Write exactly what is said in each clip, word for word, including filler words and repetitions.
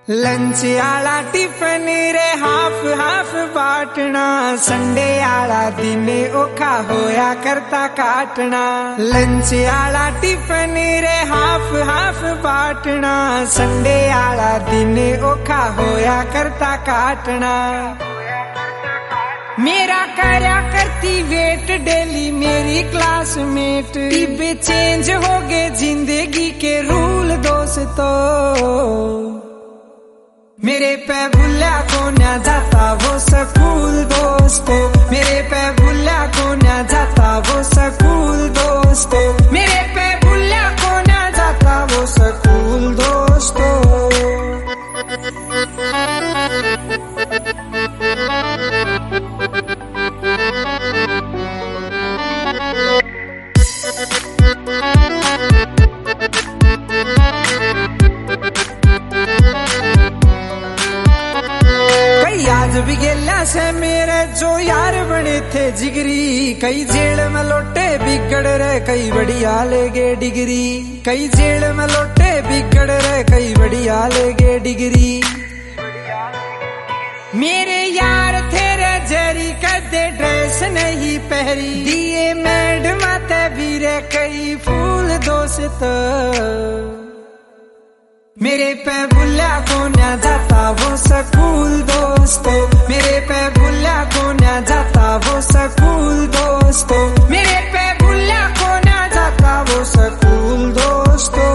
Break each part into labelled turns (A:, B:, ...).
A: Lunch आला tiffin रे half half बाटना, Sunday आला दिन औखा होया करता काटना। लंच आला टिफिन रे हाफ हाफ बाटना, संडे आला दिन औखा होया करता काटना। मेरा करया करती वेट डेली मेरी क्लासमेट, इबे चेंज हो गए जिंदगी के रूल दोस्तों। मेरे पे भूला को ना जाता वो स्कूल दोस्तों, मेरे पे भूला को ना जाता वो स्कूल दोस्तों, मेरे पे भूला को ना जाता वो स्कूल दोस्तों। आज भी गेला से मेरे जो यार बने थे जिगरी, कई जेल में लौटे बिगड़ रहे कई बढ़िया ले गए डिग्री। कई जेल में लौटे बिगड़ रहे कई बढ़िया ले गए डिग्री। मेरे यार तेरे जरी कदे ड्रेस नहीं पहरी, दिए मैडम ते बीरे कई फूल दोस्त। मेरे पे भूला को ना जाता वो स्कूल दोस्तों, मेरे पे भूला को ना जाता वो स्कूल दोस्तों, मेरे पे भूला को ना जाता वो स्कूल दोस्तों।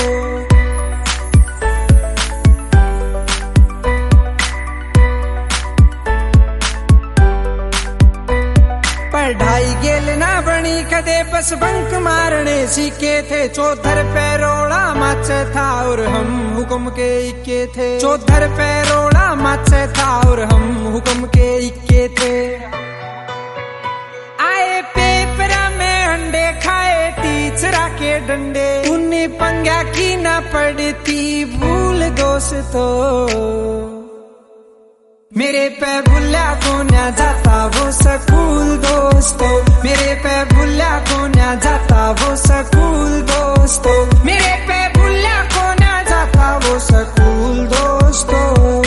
A: पढ़ाई गेल ना बनी कदे बस बंक मारने सीखे थे। चौधर पे रोड़ा मच था और हम हुक्म के इक्के थे, चौधर पे रोड़ा मच था और हम हुक्म के इक्के थे। आए पेपर में अंडे खाए टीचरा के डंडे, उन्हें पंगा की ना पड़ती भूल दोस्तों। मेरे पे भूला को ना जाता वो स्कूल दोस्तों, मेरे पे भूला को ना जाता वो स्कूल दोस्तों, मेरे पे भूला को ना जाता वो स्कूल दोस्तों।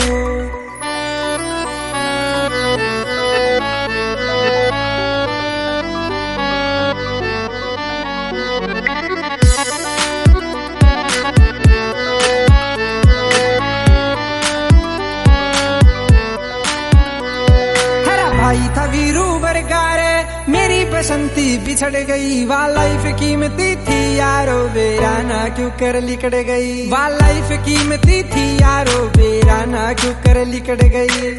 A: भाई था वीरू बरगारे मेरी बसंती बिछड़ गई, वाह लाइफ कीमती थी यारो बेराना क्यों कर लिकड़ गई। वाह लाइफ कीमती थी यारो बेराना क्यों कर लिकड़ गई।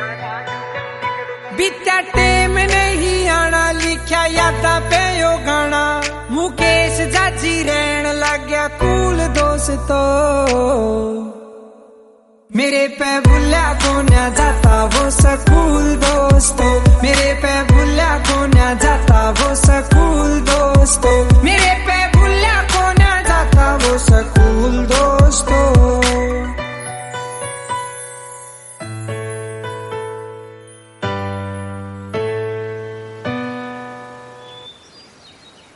A: बीता टेम नहीं आना लिखा यादा पे यो गाना, मुकेश जाजी रहन लग गया कूल दोस्तों। मेरे पे भूला को ना जाता वो स्कूल दोस्तों, मेरे पे भूला को ना जाता वो स्कूल दोस्तों, मेरे पे भूला को ना जाता वो स्कूल।